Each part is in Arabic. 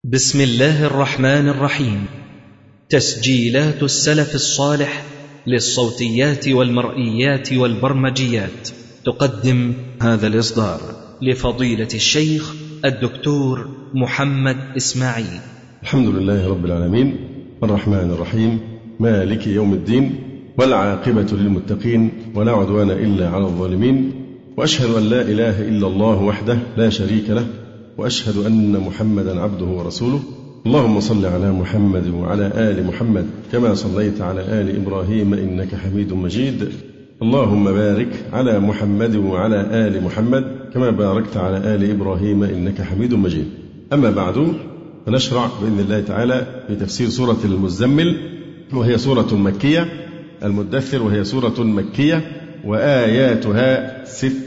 بسم الله الرحمن الرحيم. تسجيلات السلف الصالح للصوتيات والمرئيات والبرمجيات تقدم هذا الإصدار لفضيلة الشيخ الدكتور محمد إسماعيل. الحمد لله رب العالمين الرحمن الرحيم مالك يوم الدين والعاقبة للمتقين ولا عدوان إلا على الظالمين، وأشهد أن لا إله إلا الله وحده لا شريك له، وأشهد أن محمدا عبده ورسوله. اللهم صل على محمد وعلى آل محمد كما صليت على آل إبراهيم إنك حميد مجيد. اللهم بارك على محمد وعلى آل محمد كما باركت على آل إبراهيم إنك حميد مجيد. أما بعد، فنشرع بإذن الله تعالى في تفسير سورة المزمل، وهي سورة مكية. المدثر وهي سورة مكية وآياتها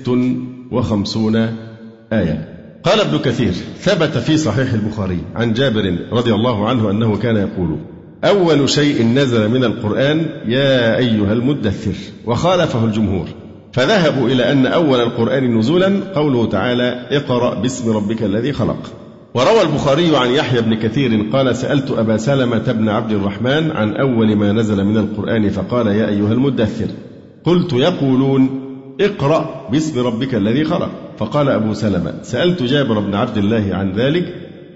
56 آية. قال ابن كثير: ثبت في صحيح البخاري عن جابر رضي الله عنه أنه كان يقول: أول شيء نزل من القرآن يا أيها المدثر، وخالفه الجمهور، فذهبوا إلى أن أول القرآن نزولا قوله تعالى: اقرأ باسم ربك الذي خلق. وروى البخاري عن يحيى بن كثير قال: سألت أبا سلمة بن عبد الرحمن عن أول ما نزل من القرآن فقال: يا أيها المدثر. قلت: يقولون اقرأ باسم ربك الذي خلق. فقال أبو سلمة: سألت جابر بن عبد الله عن ذلك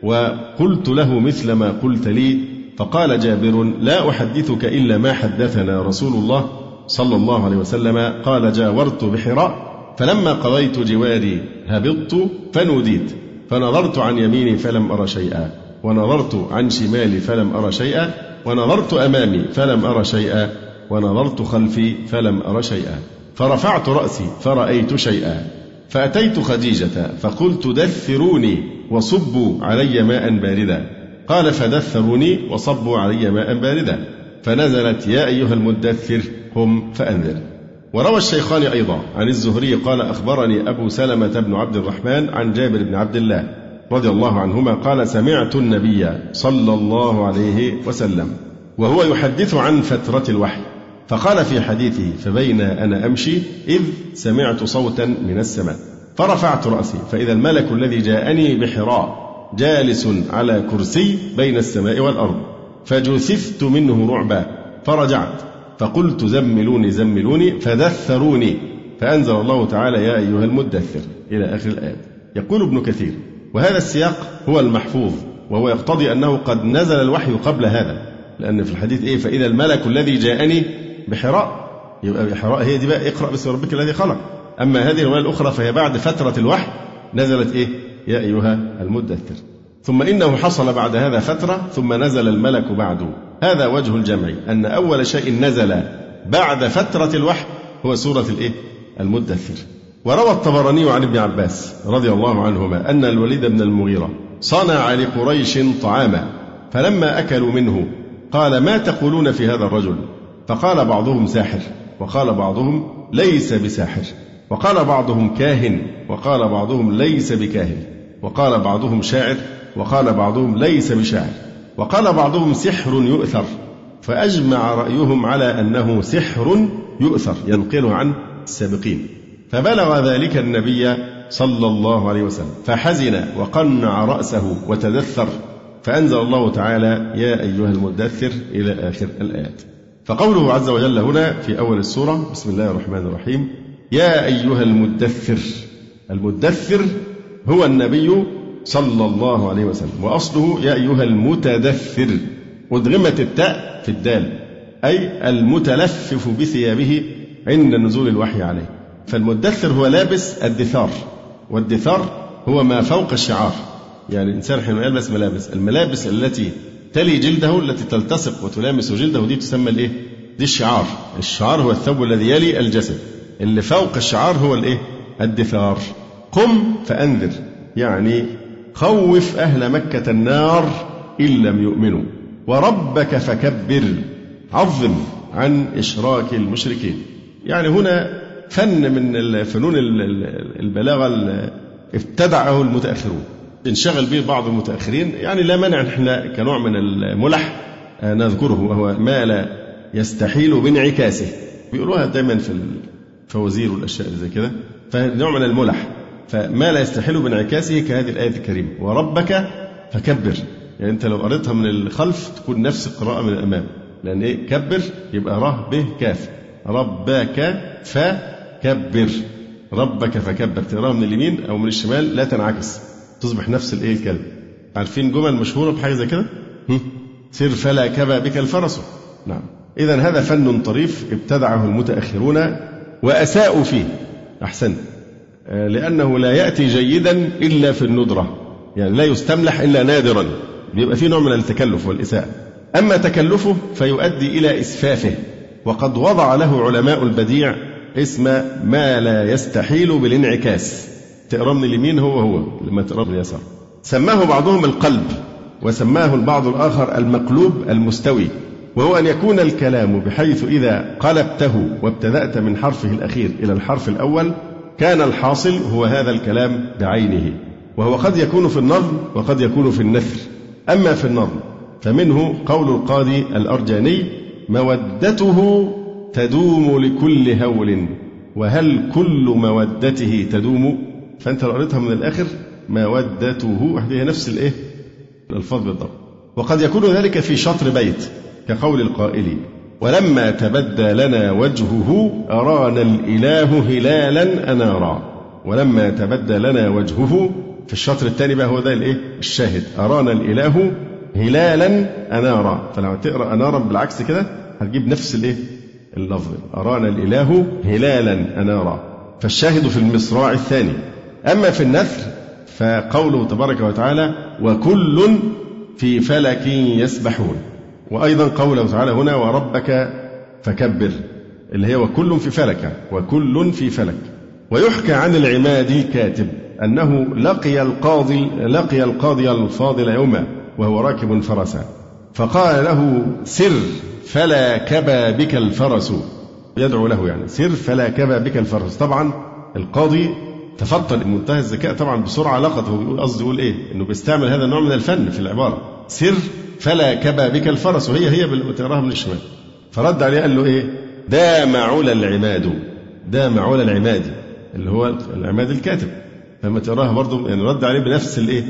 وقلت له مثل ما قلت لي. فقال جابر: لا أحدثك إلا ما حدثنا رسول الله صلى الله عليه وسلم قال: جاورت بحراء فلما قضيت جواري هبطت فنوديت، فنظرت عن يميني فلم أرى شيئا، ونظرت عن شمالي فلم أرى شيئا، ونظرت أمامي فلم أرى شيئا، ونظرت خلفي فلم أرى شيئا، فرفعت رأسي فرأيت شيئا، فأتيت خديجة فقلت: دثروني وصبوا علي ماء باردا. قال: فدثروني وصبوا علي ماء باردا، فنزلت: يا أيها المدثر قم فأنذر. وروى الشيخان أيضا عن الزهري قال: أخبرني أبو سلمة بن عبد الرحمن عن جابر بن عبد الله رضي الله عنهما قال: سمعت النبي صلى الله عليه وسلم وهو يحدث عن فترة الوحي، فقال في حديثه: فبين أنا أمشي إذ سمعت صوتا من السماء، فرفعت رأسي فإذا الملك الذي جاءني بحراء جالس على كرسي بين السماء والأرض، فجثثت منه رعبا، فرجعت فقلت: زملوني زملوني، فدثروني، فأنزل الله تعالى: يا أيها المدثر، إلى آخر الآية. يقول ابن كثير: وهذا السياق هو المحفوظ، وهو يقتضي أنه قد نزل الوحي قبل هذا، لأن في الحديث فإذا الملك الذي جاءني بحراء، يبقى بحراء هي دي بقى اقرأ باسم ربك الذي خلق. أما هذه الرواية الأخرى فهي بعد فترة الوحي نزلت يا أيها المدثر. ثم إنه حصل بعد هذا فترة ثم نزل الملك بعده. هذا وجه الجمع، أن أول شيء نزل بعد فترة الوحي هو سورة المدثر. وروى الطبراني عن ابن عباس رضي الله عنهما أن الوليد بن المغيرة صنع لقريش طعاما، فلما أكلوا منه قال: ما تقولون في هذا الرجل؟ فقال بعضهم: ساحر، وقال بعضهم: ليس بساحر، وقال بعضهم: كاهن، وقال بعضهم: ليس بكاهن، وقال بعضهم: شاعر، وقال بعضهم: ليس بشاعر، وقال بعضهم: سحر يؤثر. فأجمع رأيهم على أنه سحر يؤثر ينقله عن السابقين. فبلغ ذلك النبي صلى الله عليه وسلم فحزن وقنع رأسه وتدثر، فأنزل الله تعالى: يا أيها المدثر، إلى آخر الآيات. فقوله عز وجل هنا في أول السورة: بسم الله الرحمن الرحيم، يا أيها المدثر. المدثر هو النبي صلى الله عليه وسلم، وأصله يا أيها المتدثر، أدغمت التاء في الدال، أي المتلفف بثيابه عند نزول الوحي عليه. فالمدثر هو لابس الدثار، والدثار هو ما فوق الشعار، يعني الإنسان حين يلبس الملابس التي تلي جلده، التي تلتصق وتلامس جلده، دي تسمى دي الشعار. الشعار هو الثوب الذي يلي الجسد، اللي فوق الشعار هو الدثار. قم فأنذر، يعني خوف أهل مكة النار إن لم يؤمنوا، وربك فكبر، عظم عن إشراك المشركين. يعني هنا فن من الفنون البلاغة ابتدعه المتأخرون، انشغل به بعض المتأخرين، يعني لا مانع احنا كنوع من الملح نذكره، وهو ما لا يستحيل بانعكاسه، بيقولوها دايما في الفوازير والأشياء زي كده، فنوع من الملح، فما لا يستحيل بانعكاسه كهذه الآية الكريمة: وربك فكبر، يعني أنت لو قريتها من الخلف تكون نفس القراءة من الأمام، لأن إيه؟ كبر يبقى ر ب كاف، ربك فكبر، ربك فكبر. تقراها من اليمين أو من الشمال لا تنعكس، تصبح نفس الإيه الكلمة. عارفين جمل مشهورة بحاجة زي كده؟ سر فلا كبى بك الفرس. نعم. إذن هذا فن طريف ابتدعه المتأخرون وأساءوا فيه. أحسن، لأنه لا يأتي جيدا إلا في الندرة، يعني لا يستملح إلا نادرا، بيبقى فيه نوع من التكلف والإساءة. أما تكلفه فيؤدي إلى إسفافه، وقد وضع له علماء البديع اسم ما لا يستحيل بالانعكاس. تقرأ من اليمين هو لما تقرأ من اليسار. سماه بعضهم القلب، وسماه البعض الآخر المقلوب المستوي، وهو أن يكون الكلام بحيث إذا قلبته وابتدأت من حرفه الأخير إلى الحرف الأول كان الحاصل هو هذا الكلام بعينه، وهو قد يكون في النظم وقد يكون في النثر. أما في النظم فمنه قول القاضي الأرجاني: مودته تدوم لكل هول، وهل كل مودته تدوم؟ فأنت لو قريتها من الآخر مودته هي نفس الإيه الألفاظ بالضبط. وقد يكون ذلك في شطر بيت كقول القائل: ولما تبدى لنا وجهه أرانا الإله هلالا أنارا. ولما تبدى لنا وجهه في الشطر الثاني بقى هو ده الإيه الشاهد، أرانا الإله هلالا أنارا. فلما تقرأ أنارا بالعكس كده هتجيب نفس الإيه اللفظ، أرانا الإله هلالا أنارا. فالشاهد في المصراع الثاني. أما في النثر فقوله تبارك وتعالى: وكل في فلك يسبحون. وأيضا قوله تعالى هنا: وربك فكبر، اللي هي وكل في فلك، وكل في فلك. ويحكى عن العمادي الكاتب أنه لقي القاضي الفاضل يوما وهو راكب فرسا، فقال له: سر فلا كبى بك الفرس. يدعو له يعني سر فلا كبى بك الفرس. طبعا القاضي تفضل منتهى الذكاء طبعا بسرعة لقط، هو بيقول قصده يقول إيه؟ إنه بيستعمل هذا النوع من الفن في العبارة، سر فلا كبى بك الفرس، وهي بتقراها من الشمال. فرد عليه قال له إيه؟ دام علا العماد، دام علا العماد اللي هو العماد الكاتب. فلما تقراها برضه يعني رد عليه بنفس الإيه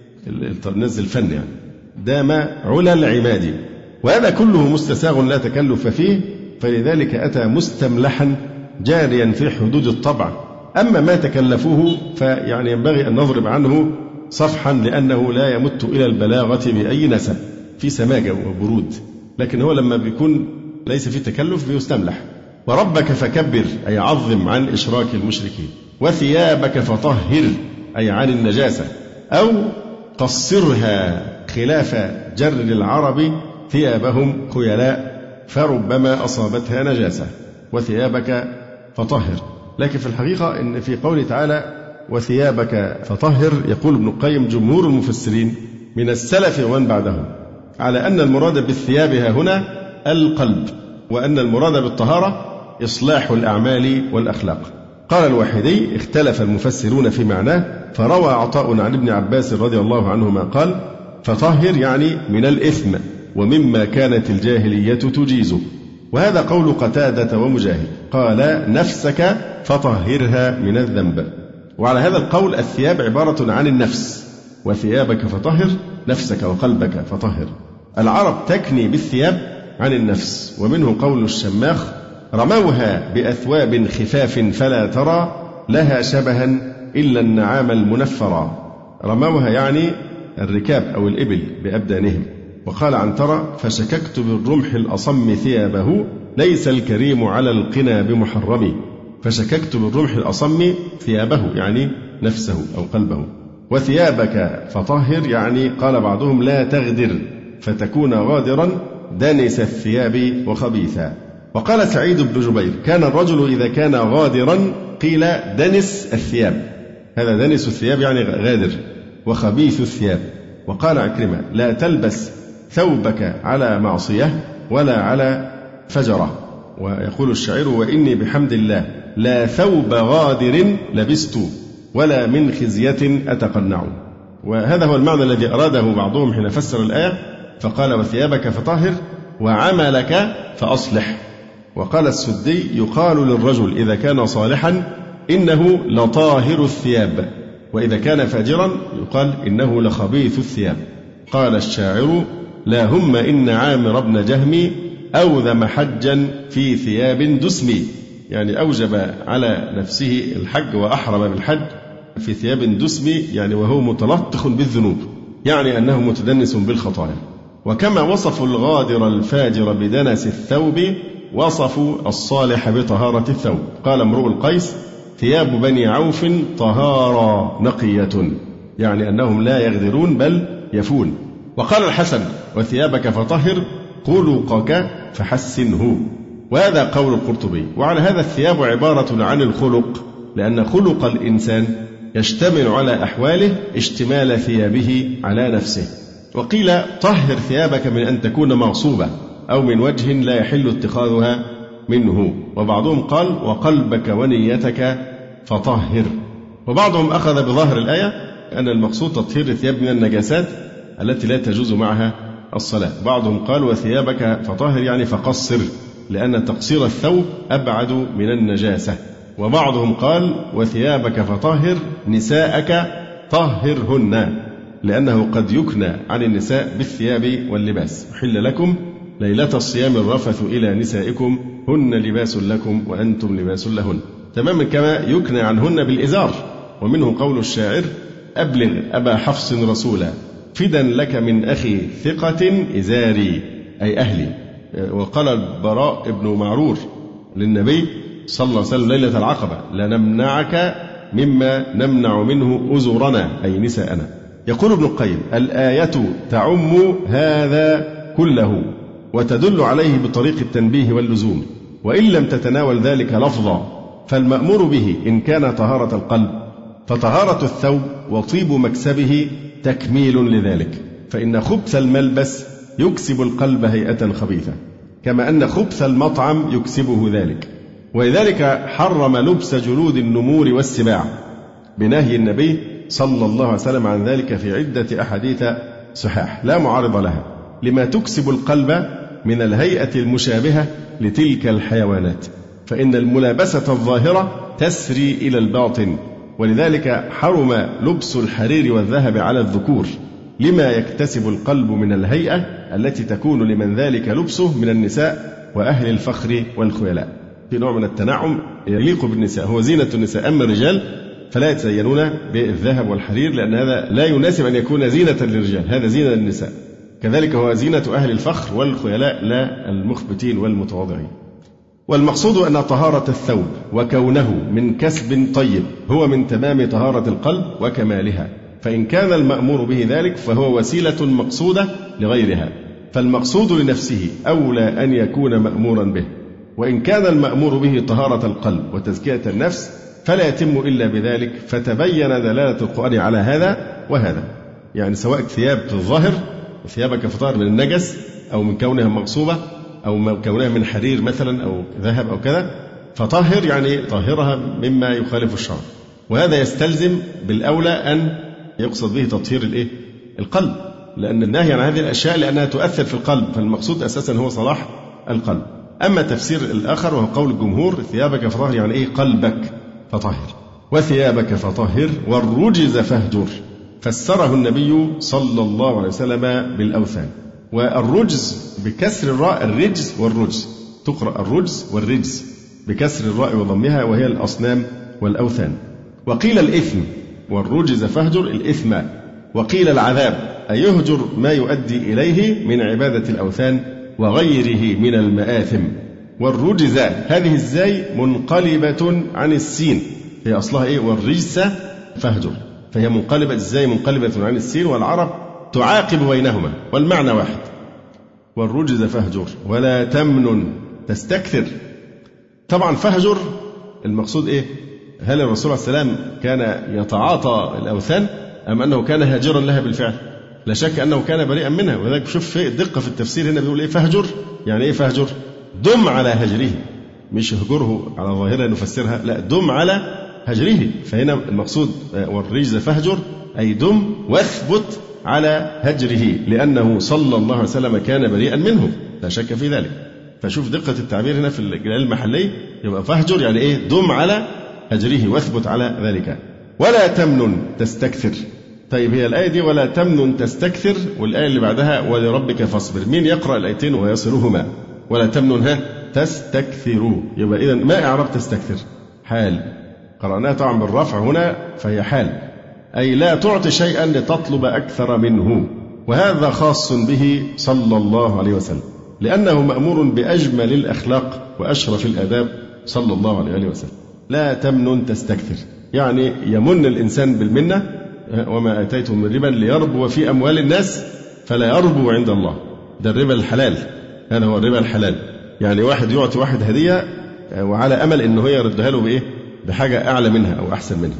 نزل الفن يعني، دام علا العماد. وهذا كله مستساغ لا تكلف فيه، فلذلك أتى مستملحا جاريا في حدود الطبع. أما ما تكلفوه فيعني ينبغي أن نضرب عنه صفحا، لأنه لا يمت إلى البلاغة بأي نسب، في سماجة وبرود، لكن هو لما بيكون ليس في تكلف بيستملح. وربك فكبر أي عظم عن إشراك المشركين، وثيابك فطهر أي عن النجاسة، أو قصرها خلاف جر العرب ثيابهم خيلاء فربما أصابتها نجاسة، وثيابك فطهر. لكن في الحقيقة إن في قوله تعالى وثيابك فطهر يقول ابن القيم جمهور المفسرين من السلف ومن بعدهم على أن المراد بالثياب هنا القلب، وأن المراد بالطهارة إصلاح الأعمال والأخلاق. قال الواحدي: اختلف المفسرون في معناه، فروى عطاء عن ابن عباس رضي الله عنهما قال: فطهر يعني من الإثم ومما كانت الجاهلية تجيزه. وهذا قول قتادة ومجاهد. قال: نفسك فطهرها من الذنب. وعلى هذا القول الثياب عبارة عن النفس، وثيابك فطهر نفسك وقلبك فطهر. العرب تكني بالثياب عن النفس، ومنه قول الشماخ: رموها بأثواب خفاف فلا ترى لها شبها إلا النعام المنفرا. رموها يعني الركاب أو الإبل بأبدانهم. وقال عنترة: فشككت بالرمح الأصم ثيابه ليس الكريم على القنا بمحرم. فشككت بالرمح الأصم ثيابه يعني نفسه أو قلبه. وثيابك فطهر يعني قال بعضهم لا تغدر فتكون غادرا دنس الثياب وخبيثا. وقال سعيد بن جبير: كان الرجل إذا كان غادرا قيل دنس الثياب، هذا دنس الثياب يعني غادر، وخبيث الثياب. وقال عكرمة: لا تلبس ثوبك على معصية ولا على فجرة. ويقول الشاعر: وإني بحمد الله لا ثوب غادر لبست ولا من خزية أتقنع. وهذا هو المعنى الذي أراده بعضهم حين فسر الآية، فقال: وثيابك فطهر وعملك فأصلح. وقال السدي: يقال للرجل إذا كان صالحا إنه لطاهر الثياب، وإذا كان فاجرا يقال إنه لخبيث الثياب. قال الشاعر: لا هم إن عامر بن جهم أوذم حجا في ثياب دسم، يعني أوجب على نفسه الحج وأحرم بالحج في ثياب دسم، يعني وهو متلطخ بالذنوب، يعني أنه متدنس بالخطايا. وكما وصفوا الغادر الفاجر بدنس الثوب وصفوا الصالح بطهارة الثوب. قال امرؤ القيس: ثياب بني عوف طهارى نقية، يعني أنهم لا يغدرون بل يفون. وقال الحسن: وثيابك فطهر خلقك فحسنه. وهذا قول القرطبي. وعلى هذا الثياب عبارة عن الخلق، لأن خلق الإنسان يشتمل على أحواله اشتمال ثيابه على نفسه. وقيل: طهر ثيابك من أن تكون مغصوبة أو من وجه لا يحل اتخاذها منه. وبعضهم قال: وقلبك ونيتك فطهر. وبعضهم أخذ بظاهر الآية أن المقصود تطهير الثياب من النجاسات التي لا تجوز معها الصلاة. بعضهم قال: وثيابك فطهر يعني فقصر، لأن تقصير الثوب أبعد من النجاسة. وبعضهم قال: وثيابك فطهر نساءك طهرهن، لأنه قد يكنى عن النساء بالثياب واللباس. أحل لكم ليلة الصيام الرفث إلى نسائكم هن لباس لكم وأنتم لباس لهن، تماما كما يكنى عنهن بالإزار. ومنه قول الشاعر: أبلغ أبا حفص رسولا فدا لك من أخي ثقة إزاري، أي أهلي. وقال البراء بن معرور للنبي صلى الله عليه وسلم ليلة العقبة: لنمنعك مما نمنع منه أزرنا، أي نساءنا. يقول ابن القيم: الآية تعم هذا كله وتدل عليه بطريق التنبيه واللزوم، وإن لم تتناول ذلك لفظا فالمأمور به إن كان طهارة القلب فطهارة الثوب وطيب مكسبه تكميل لذلك، فإن خبث الملبس يكسب القلب هيئة خبيثة، كما أن خبث المطعم يكسبه ذلك. ولذلك حرم لبس جلود النمور والسباع بنهي النبي صلى الله عليه وسلم عن ذلك في عدة أحاديث صحاح لا معارض لها، لما تكسب القلب من الهيئة المشابهة لتلك الحيوانات، فإن الملابسة الظاهرة تسري إلى الباطن. ولذلك حرم لبس الحرير والذهب على الذكور، لما يكتسب القلب من الهيئة التي تكون لمن ذلك لبسه من النساء وأهل الفخر والخيلاء. في نوع من التنعم يليق بالنساء، هو زينة النساء. أما الرجال فلا يتزينون بالذهب والحرير، لأن هذا لا يناسب أن يكون زينة للرجال، هذا زينة للنساء. كذلك هو زينة أهل الفخر والخيلاء لا المخبتين والمتواضعين. والمقصود أن طهارة الثوب وكونه من كسب طيب هو من تمام طهارة القلب وكمالها، فإن كان المأمور به ذلك فهو وسيلة مقصودة لغيرها، فالمقصود لنفسه أولى أن يكون مأمورا به. وإن كان المأمور به طهارة القلب وتزكية النفس فلا يتم إلا بذلك، فتبين دلالة القرآن على هذا وهذا. يعني سواء ثياب في الظاهر ثيابك فطهر من النجس أو من كونها مغصوبة أو من كونها من حرير مثلا أو ذهب أو كذا، فطهر يعني طهرها مما يخالف الشرع. وهذا يستلزم بالأولى أن يقصد به تطهير القلب، لأن النهي عن هذه الأشياء لأنها تؤثر في القلب، فالمقصود أساسا هو صلاح القلب. أما تفسير الآخر وهو قول الجمهور: ثيابك فطهر يعني قلبك فطهر، وثيابك فطهر والرجز فاهجر، فسره النبي صلى الله عليه وسلم بالأوثان. والرجز بكسر الراء الرجز والرجز، تقرأ الرجز والرجز بكسر الراء وضمها، وهي الأصنام والأوثان. وقيل الإثم والرجز فاهجر الإثم، وقيل العذاب أي يهجر ما يؤدي إليه من عبادة الأوثان وغيره من المآثم. والرجز هذه الزاي منقلبة عن السين، هي أصلها والرجس فاهجر، فهي منقلبة، الزاي منقلبة عن السين، والعرب تعاقب بينهما والمعنى واحد. والرجز فاهجر ولا تمنن تستكثر. طبعا فاهجر المقصود هل الرسول عليه السلام كان يتعاطى الأوثان أم أنه كان هاجرا لها بالفعل؟ لا شك أنه كان بريئا منها. وذلك شوف في دقة في التفسير هنا بيقول فاهجر يعني فاهجر دم على هجره، مش هجره على ظاهرة نفسرها، لا دم على هجره. فهنا المقصود والرجز فاهجر أي دم واثبت على هجره، لأنه صلى الله عليه وسلم كان بريئا منه لا شك في ذلك. فشوف دقة التعبير هنا في الجلال المحلي، يبقى فاهجر يعني دم على هجره واثبت على ذلك. ولا تمنن تستكثر. طيب هي الآية دي ولا تمنن تستكثر، والآية اللي بعدها ولربك فاصبر، مين يقرأ الآيتين ويصلهما؟ ولا تمنن تستكثروا، يبقى إذا ما إعراب تستكثر؟ حال، قرأناها طبعا بالرفع هنا فهي حال، أي لا تعطي شيئا لتطلب أكثر منه، وهذا خاص به صلى الله عليه وسلم، لأنه مأمور بأجمل الأخلاق وأشرف الآداب صلى الله عليه وسلم. لا تمنن تستكثر، يعني يمن الإنسان بالمنة، وما آتيتم من ربا ليربو في أموال الناس فلا يربو عند الله، ده الربا الحلال، هذا هو الربا الحلال، يعني واحد يعطي واحد هدية وعلى أمل إنه هي يردها له بإيه؟ بحاجة أعلى منها أو أحسن منها،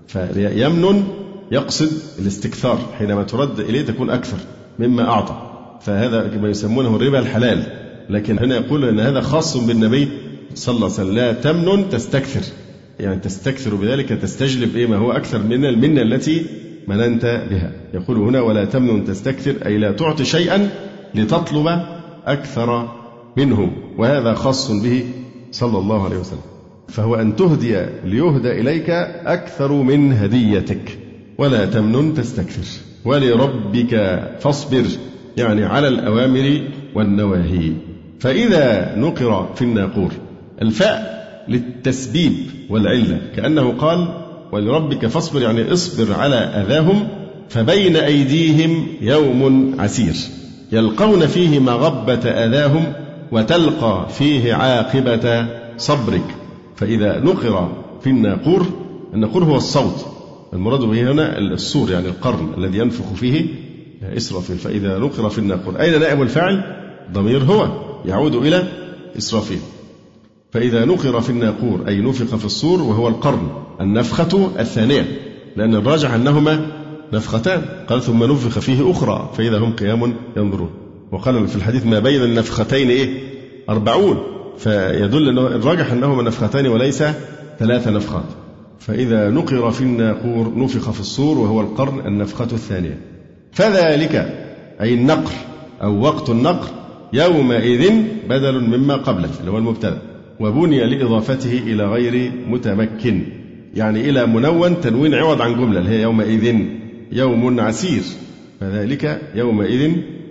فيمنن يقصد الاستكثار، حينما ترد إليه تكون أكثر مما أعطى، فهذا ما يسمونه الربا الحلال. لكن هنا يقول أن هذا خاص بالنبي صلى الله عليه وسلم، لا تمنن تستكثر، يعني تستكثر بذلك تستجلب ما هو أكثر من المنة التي مننت بها. يقول هنا ولا تمنن تستكثر، أي لا تعطي شيئا لتطلب أكثر منه، وهذا خاص به صلى الله عليه وسلم، فهو أن تهدي ليهدى إليك أكثر من هديتك. ولا تمنن تستكثر ولربك فاصبر، يعني على الأوامر والنواهي. فإذا نقر في الناقور، الفاء للتسبيب والعلة، كأنه قال ولربك فاصبر، يعني اصبر على أذاهم، فبين أيديهم يوم عسير يلقون فيه مغبة أذاهم وتلقى فيه عاقبة صبرك. فإذا نقر في الناقور، الناقور هو الصوت، المراد به هنا الصور، يعني القرن الذي ينفخ فيه إسرافيل. فإذا نقر في الناقور، أين نائب الفاعل؟ ضمير هو يعود إلى إسرافيل. فإذا نقر في الناقور أي نفخ في الصور، وهو القرن، النفخة الثانية، لأن الراجح أنهما نفختان، قال ثم نفخ فيه أخرى فإذا هم قيام ينظرون، وقال في الحديث ما بين النفختين 40، فيدل أنه الراجح أنهما نفختان وليس 3 نفخات. فإذا نقر في الناقور نفخ في الصور، وهو القرن، النفخة الثانية. فذلك أي النقر أو وقت النقر يومئذ بدل مما قبله اللي هو المبتدأ، وبني لإضافته إلى غير متمكن، يعني إلى منون تنوين عوض عن جملة اللي هي يومئذ يوم عسير. فذلك يومئذ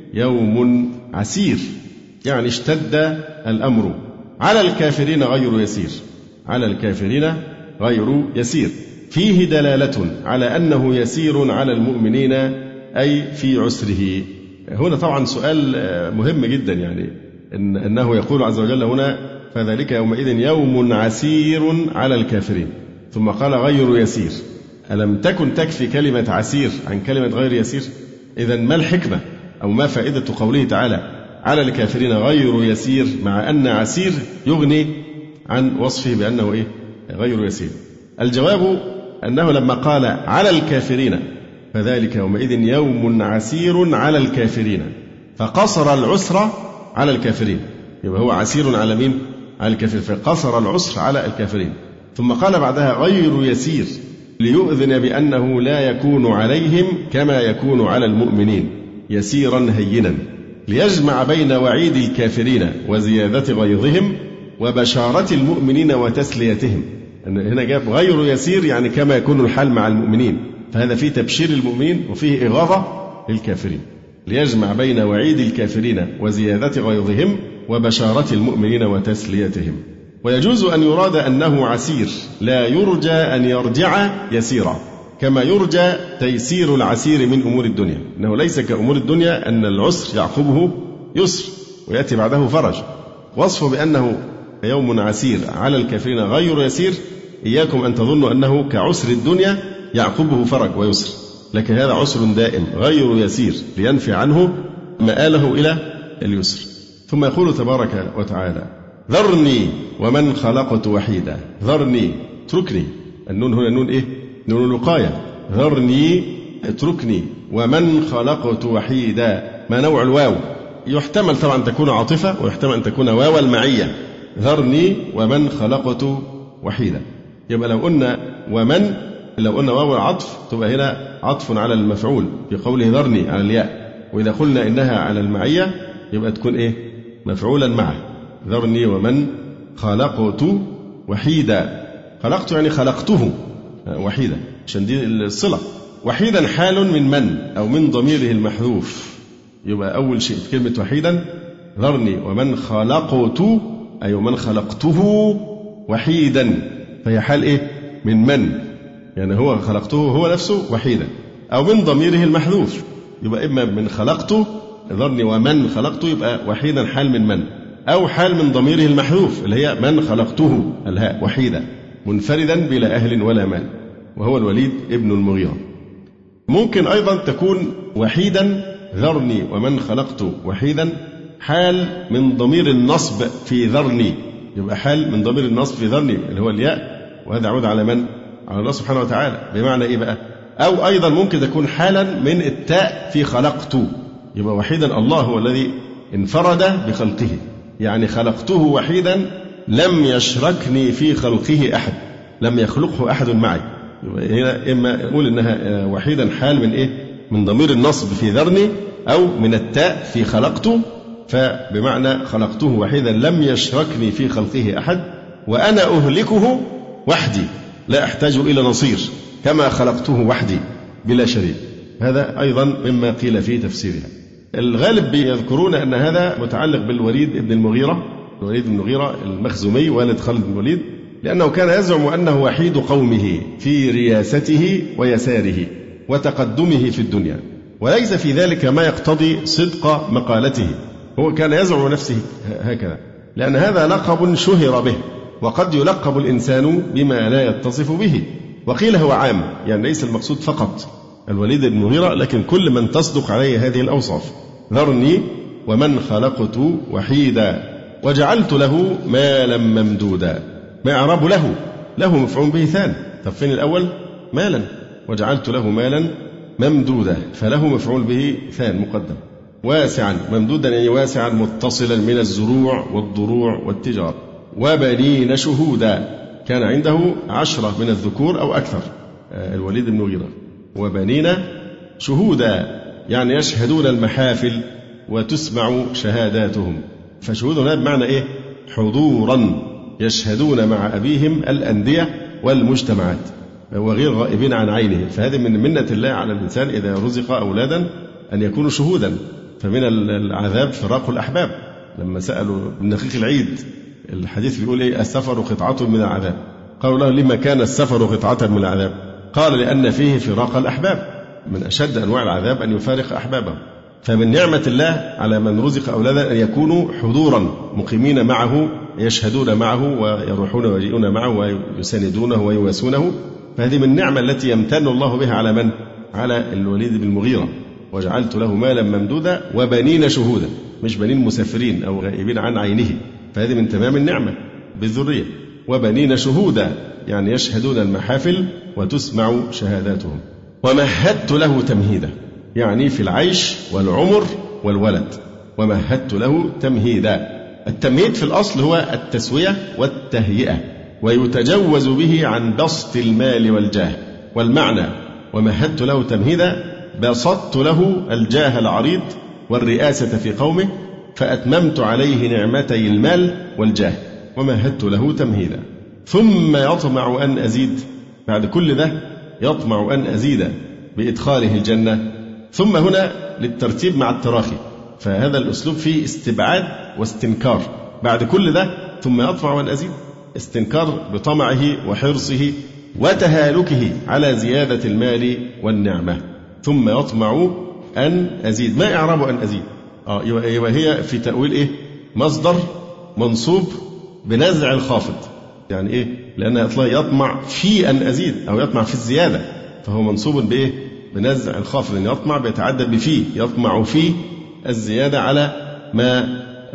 يوم عسير، يعني اشتد الأمر على الكافرين غير يسير، على الكافرين غير يسير، فيه دلالة على أنه يسير على المؤمنين أي في عسره. هنا طبعا سؤال مهم جدا، يعني أنه يقول عز وجل هنا فذلك يومئذ يوم عسير على الكافرين، ثم قال غير يسير، ألم تكن تكفي كلمة عسير عن كلمة غير يسير؟ إذا ما الحكمة أو ما فائدة قوله تعالى على الكافرين غير يسير، مع أن عسير يغني عن وصفه بأنه غير يسير؟ الجواب أنه لما قال على الكافرين فذلك يومئذ يوم عسير على الكافرين، فقصر العسر على الكافرين، يبقى هو عسير على مين؟ على الكافرين، فقصر العسر على الكافرين. ثم قال بعدها غير يسير ليؤذن بأنه لا يكون عليهم كما يكون على المؤمنين يسيرا هينا، ليجمع بين وعيد الكافرين وزيادة غيظهم وبشارة المؤمنين وتسليتهم. هنا جاب غير يسير يعني كما يكون الحال مع المؤمنين، فهذا فيه تبشير المؤمنين وفيه إغاظة للكافرين، ليجمع بين وعيد الكافرين وزيادة غيظهم وبشارة المؤمنين وتسليتهم. ويجوز أن يراد أنه عسير لا يرجى أن يرجع يسيرا، كما يرجى تيسير العسير من أمور الدنيا، إنه ليس كأمور الدنيا أن العسر يعقبه يسر ويأتي بعده فرج. وصفه بأنه يوم عسير على الكافرين غير يسير، إياكم أن تظنوا أنه كعسر الدنيا يعقبه فرج ويسر، لكن هذا عسر دائم غير يسير لينفي عنه مآله إلى اليسر. ثم يقول تبارك وتعالى ذرني ومن خلقت وحيدا، ذرني اتركني، النون هنا نون نون الوقاية، ذرني اتركني ومن خلقت وحيدا. ما نوع الواو؟ يحتمل طبعا أن تكون عاطفة ويحتمل أن تكون واو المعية، ذرني ومن خلقت وحيدا. يبقى لو قلنا ومن، لو قلنا واو العطف تبقى هنا عطف على المفعول في قوله ذرني على الياء، وإذا قلنا إنها على المعية يبقى تكون مفعولا معه، ذرني ومن خلقت وحيدا. خلقت يعني خلقته وحيدا، عشان دي الصلة، وحيدا حال من أو من ضميره المحذوف. يبقى أول شيء في كلمة وحيدا ذرني ومن خلقت، أي ومن خلقته وحيدا، فهي حال إيه؟ من يعني هو خلقته هو نفسه وحيدا، أو من ضميره المحذوف. يبقى إما من خلقته ذرني ومن خلقته يبقى وحيدا حال من أو حال من ضميره المحذوف اللي هي من خلقته الهاء وحيدا منفردا بلا أهل ولا مال، وهو الوليد ابن المغيرة. ممكن أيضا تكون وحيدا ذرني ومن خلقت وحيدا حال من ضمير النصب في ذرني، يبقى حال من ضمير النصب في ذرني اللي هو الياء، وهذا يعود على من؟ على الله سبحانه وتعالى. بمعنى إيه بقى؟ أو أيضا ممكن تكون حالا من التاء في خلقت، يبقى وحيدا الله هو الذي انفرد بخلقه، يعني خلقته وحيدا لم يشركني في خلقه أحد، لم يخلقه أحد معي. هنا إما يقول إنها وحيدا حال من إيه؟ من ضمير النصب في ذرني، أو من التاء في خلقته، فبمعنى خلقته وحيدا لم يشركني في خلقه أحد، وأنا أهلكه وحدي لا أحتاج إلى نصير كما خلقته وحدي بلا شريك. هذا أيضا مما قيل في تفسيرها. الغالب بيذكرون أن هذا متعلق بالوليد بن المغيرة، الوليد بن المغيرة المخزومي والد خالد بن الوليد، لأنه كان يزعم أنه وحيد قومه في رياسته ويساره وتقدمه في الدنيا، وليس في ذلك ما يقتضي صدق مقالته. هو كان يزعم نفسه هكذا لأن هذا لقب شهر به، وقد يلقب الإنسان بما لا يتصف به. وقيل هو عام، يعني ليس المقصود فقط الوليد بن المغيرة، لكن كل من تصدق عليه هذه الأوصاف. ذرني ومن خلقت وحيدا وجعلت له مالا ممدودا. ما إعراب له مفعول به ثاني. طب فين الأول؟ مالا، وجعلت له مالا ممدودا، فله مفعول به ثاني مقدم. واسعا ممدودا يعني واسعا متصلا من الزروع والضروع والتجار. وبنين شهودا، كان عنده 10 من الذكور أو أكثر الوليد بن المغيرة. وبنين شهودا يعني يشهدون المحافل وتسمع شهاداتهم. فشهود هنا بمعنى إيه؟ حضورا، يشهدون مع أبيهم الأندية والمجتمعات وغير غائبين عن عينه. فهذه من منة الله على الإنسان إذا رزق أولادا أن يكونوا شهودا. فمن العذاب فراق الأحباب. لما سألوا النخيخ العيد الحديث بيقول إيه؟ السفر قطعة من العذاب. قالوا له لما كان السفر قطعة من العذاب؟ قال لأن فيه فراق الأحباب. من أشد أنواع العذاب أن يفارق أحبابه. فمن نعمة الله على من رزق أولادا أن يكونوا حضورا مقيمين معه، يشهدون معه ويروحون ويجيئون معه ويساندونه ويواسونه. فهذه من النعمة التي يمتن الله بها على من؟ على الوليد بن المغيرة. وجعلت له مالا ممدودا وبنين شهودا، مش بنين مسافرين أو غائبين عن عينه، فهذه من تمام النعمة بالذرية. وبنين شهودا يعني يشهدون المحافل وتسمع شهاداتهم. ومهدت له تمهيدا يعني في العيش والعمر والولد. ومهدت له تمهيدا. التمهيد في الأصل هو التسوية والتهيئة، ويتجوز به عن بسط المال والجاه. والمعنى ومهدت له تمهيدا بسطت له الجاه العريض والرئاسة في قومه، فأتممت عليه نعمتي المال والجاه. ومهدت له تمهيدا. ثم يطمع أن أزيد، بعد كل ده يطمع أن أزيد بإدخاله الجنة. ثم هنا للترتيب مع التراخي، فهذا الأسلوب فيه استبعاد واستنكار. بعد كل ده ثم يطمع أن أزيد، استنكار بطمعه وحرصه وتهالكه على زيادة المال والنعمة. ثم يطمع أن أزيد. ما إعراب أن أزيد؟ يبقى هي في تأويل إيه؟ مصدر منصوب بنزع الخافض. يعني إيه؟ لأنها يطمع في أن أزيد أو يطمع في الزيادة، فهو منصوب بإيه؟ بنزع الخافض. إن يطمع بيتعدى بفيه، يطمع في الزيادة على ما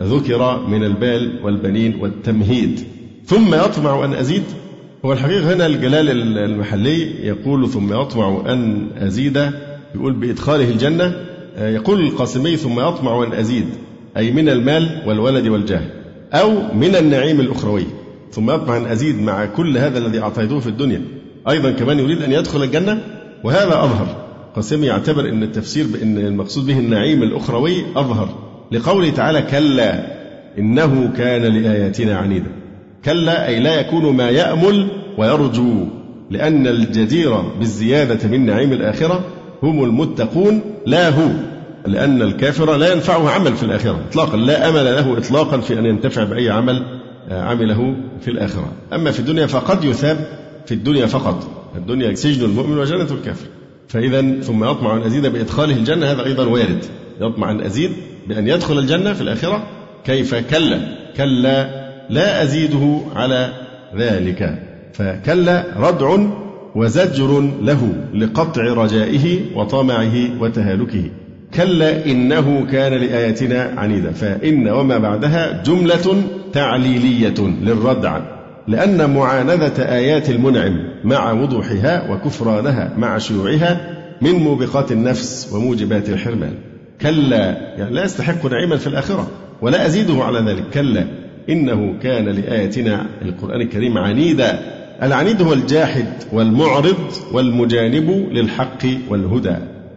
ذكر من البال والبنين والتمهيد. ثم يطمع أن أزيد. هو الحقيقة هنا الجلال المحلي يقول ثم يطمع أن أزيد، يقول بإدخاله الجنة. يقول القاسمي ثم يطمع أن أزيد أي من المال والولد والجاه، أو من النعيم الأخروي. ثم يطمع أن أزيد مع كل هذا الذي أعطيته في الدنيا، أيضا كمان يريد أن يدخل الجنة. وهذا أظهر. قاسمي يعتبر أن التفسير بأن المقصود به النعيم الأخروي أظهر، لقوله تعالى كلا إنه كان لآياتنا عنيدا. كلا أي لا يكون ما يأمل ويرجو لأن الجدير بالزيادة من نعيم الآخرة هم المتقون لا هو، لأن الكافر لا ينفعه عمل في الآخرة إطلاقا، لا أمل له إطلاقا في أن ينتفع بأي عمل عمله في الآخرة. أما في الدنيا فقد يثاب في الدنيا فقط، الدنيا سجن المؤمن وجنة الكافر. فإذا ثم يطمع أن أزيد بإدخاله الجنة، هذا أيضا وارد، يطمع أن أزيد بأن يدخل الجنة في الآخرة، كيف؟ كلا لا أزيده على ذلك. فكلا ردع وزجر له لقطع رجائه وطمعه وتهالكه. كلا إنه كان لآياتنا عنيدا. فإن وما بعدها جملة تعليلية للردع، لأن معاندة آيات المنعم مع وضوحها وكفرانها مع شيوعها من موبقات النفس وموجبات الحرمان. كلا يعني لا يستحق نعيما في الآخرة ولا أزيده على ذلك. كلا إنه كان لآياتنا القرآن الكريم عنيدا. العنيد هو الجاحد والمعرض والمجانب للحق والهدى.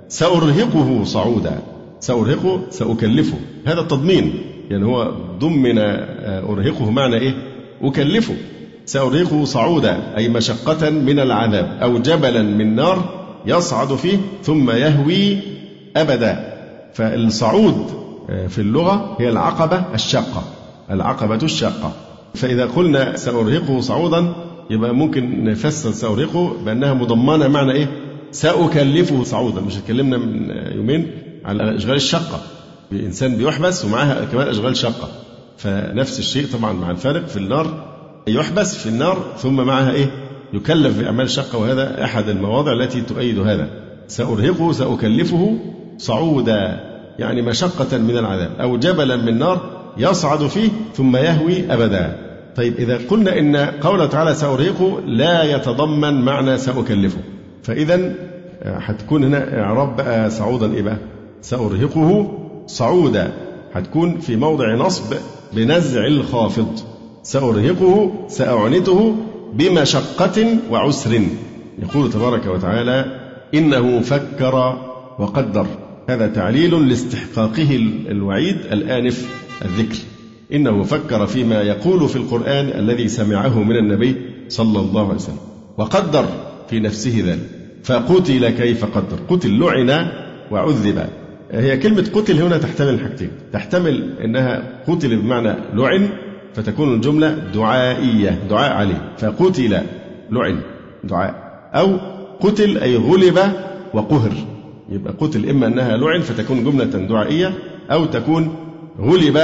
سأرهقه صعودا، سأرهقه سأكلفه، هذا التضمين، يعني هو ضمن أرهقه معنى إيه؟ أكلفه. سأرهقه صعودا أي مشقة من العذاب، أو جبلا من نار يصعد فيه ثم يهوي أبدا. فالصعود في اللغة هي العقبة الشاقة، العقبة الشاقة. فإذا قلنا سأرهقه صعودا يبقى ممكن نفسر سأرهقه بأنها مضمنة معنى إيه؟ سأكلفه صعودا. مش اتكلمنا من يومين على أشغال الشقة، الإنسان بيحبس ومعها كمان أشغال شقة، فنفس الشيء طبعا مع الفارق في النار، يحبس في النار ثم معها إيه؟ يكلف بأعمال شقة، وهذا أحد المواضع التي تؤيد هذا. سأرهقه سأكلفه صعودا يعني مشقة من العذاب، أو جبلا من نار يصعد فيه ثم يهوي أبدا. طيب إذا قلنا إن قوله تعالى سأرهقه لا يتضمن معنى سأكلفه، فإذا هتكون هنا إعراب بقى صعودا إيه بقى؟ سأرهقه صعودا هتكون في موضع نصب بنزع الخافض. سأرهقه سأعنته بمشقة وعسر. يقول تبارك وتعالى إنه فكر وقدر، هذا تعليل لاستحقاقه الوعيد الآنف الذكر. إنه فكر فيما يقول في القرآن الذي سمعه من النبي صلى الله عليه وسلم، وقدر في نفسه ذلك. فقتل كيف قدر، قتل لعن وعذب. هي كلمة قتل هنا تحتمل حاجتين، تحتمل أنها قتل بمعنى لعن فتكون الجملة دعائية، دعاء عليه، فقتل لعن دعاء، أو قتل أي غلب وقهر. يبقى قتل إما أنها لعن فتكون جملة دعائية، أو تكون غلب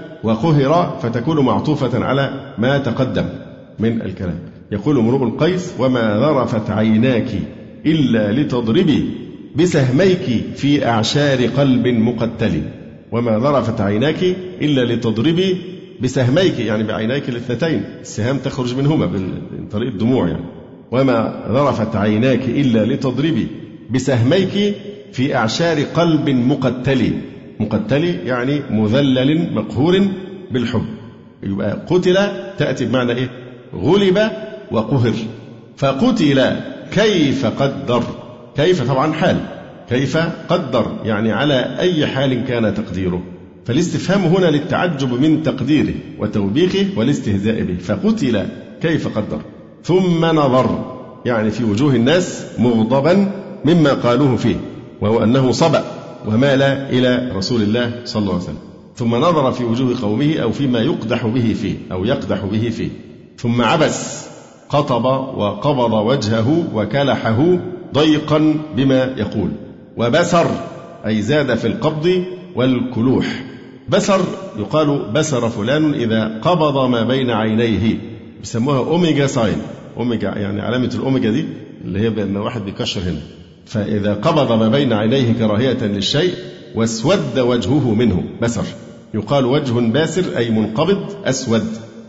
وقهر فتكون معطوفة على ما تقدم من الكلام. يقول امرؤ القيس وما ذرفت عيناك إلا لتضربي بسهميك في أعشار قلب مقتل. وما ذرفت عيناك إلا لتضربي بسهميك يعني بعينيك الاثنتين، السهام تخرج منهما من طريق الدموع يعني. وما ذرفت عيناك إلا لتضربي بسهميك في أعشار قلب مقتل. مقتل يعني مذلل مقهور بالحب. يبقى قتل تأتي بمعنى إيه؟ غلب وقهر. فقتل كيف قدر، كيف طبعا حال، كيف قدر يعني على أي حال كان تقديره. فالاستفهام هنا للتعجب من تقديره وتوبيخه والاستهزاء به. فقتل كيف قدر. ثم نظر يعني في وجوه الناس مغضبا مما قالوه فيه، وهو أنه صبأ ومال إلى رسول الله صلى الله عليه وسلم. ثم نظر في وجوه قومه أو فيما يقدح به فيه أو يقدح به فيه. ثم عبس قطب وقبض وجهه وكلحه ضيقا بما يقول. وبسر أي زاد في القبض والكلوح. بسر يقال بسر فلان إذا قبض ما بين عينيه، بيسموها أوميجا ساين. أوميجا يعني علامة الأوميجا دي اللي هي بأن واحد بيكشر هنا. فإذا قبض ما بين عينيه كراهية للشيء واسود وجهه منه بسر. يقال وجه باسر أي منقبض أسود.